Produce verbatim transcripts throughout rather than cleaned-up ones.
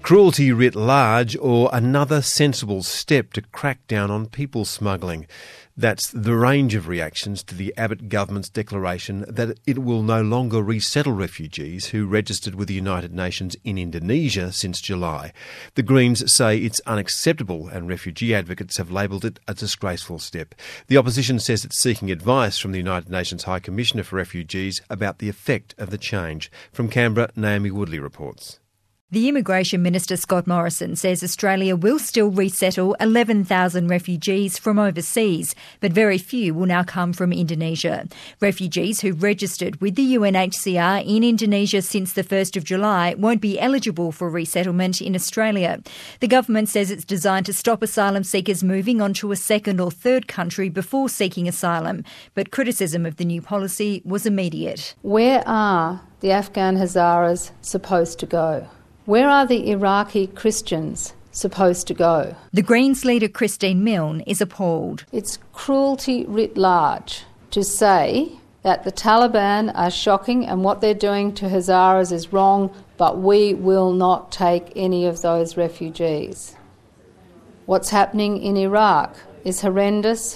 Cruelty writ large, or another sensible step to crack down on people smuggling. That's the range of reactions to the Abbott government's declaration that it will no longer resettle refugees who registered with the United Nations in Indonesia since July. The Greens say it's unacceptable, and refugee advocates have labelled it a disgraceful step. The opposition says it's seeking advice from the United Nations High Commissioner for Refugees about the effect of the change. From Canberra, Naomi Woodley reports. The Immigration Minister Scott Morrison says Australia will still resettle eleven thousand refugees from overseas, but very few will now come from Indonesia. Refugees who registered with the U N H C R in Indonesia since the first of July won't be eligible for resettlement in Australia. The government says it's designed to stop asylum seekers moving on to a second or third country before seeking asylum, but criticism of the new policy was immediate. Where are the Afghan Hazaras supposed to go? Where are the Iraqi Christians supposed to go? The Greens leader Christine Milne is appalled. It's cruelty writ large to say that the Taliban are shocking and what they're doing to Hazaras is wrong, but we will not take any of those refugees. What's happening in Iraq is horrendous.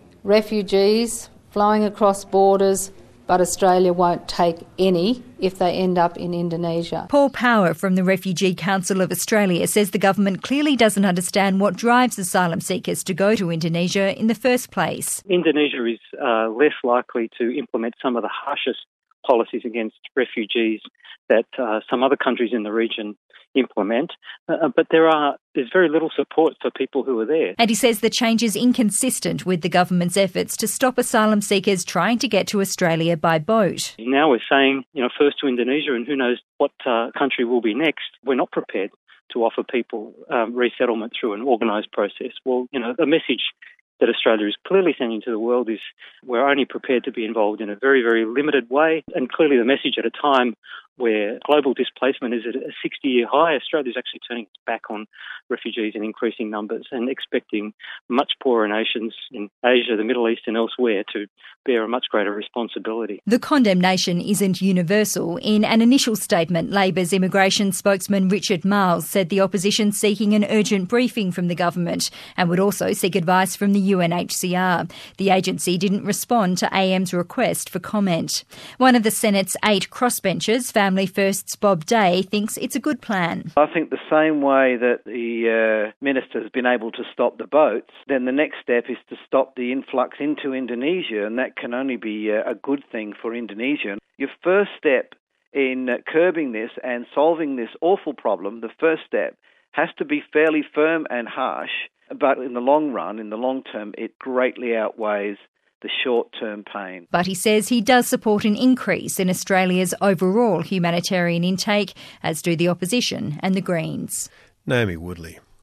Refugees flowing across borders, but Australia won't take any if they end up in Indonesia. Paul Power from the Refugee Council of Australia says the government clearly doesn't understand what drives asylum seekers to go to Indonesia in the first place. Indonesia is uh, less likely to implement some of the harshest policies against refugees that uh, some other countries in the region implement, uh, but there are there's very little support for people who are there. And he says the change is inconsistent with the government's efforts to stop asylum seekers trying to get to Australia by boat. Now we're saying, you know, first to Indonesia, and who knows what uh, country will be next. We're not prepared to offer people um, resettlement through an organised process. Well, you know, the message that Australia is clearly sending to the world is we're only prepared to be involved in a very, very limited way. And clearly the message at a time where global displacement is at a sixty-year high, Australia is actually turning its back on refugees in increasing numbers and expecting much poorer nations in Asia, the Middle East and elsewhere to bear a much greater responsibility. The condemnation isn't universal. In an initial statement, Labor's immigration spokesman Richard Marles said the opposition seeking an urgent briefing from the government and would also seek advice from the U N H C R. The agency didn't respond to A M's request for comment. One of the Senate's eight crossbenchers, Family First's Bob Day, thinks it's a good plan. I think the same way that the uh, minister has been able to stop the boats, then the next step is to stop the influx into Indonesia, and that can only be uh, a good thing for Indonesia. Your first step in uh, curbing this and solving this awful problem, the first step has to be fairly firm and harsh, but in the long run, in the long term, it greatly outweighs the short-term pain. But he says he does support an increase in Australia's overall humanitarian intake, as do the opposition and the Greens. Naomi Woodley.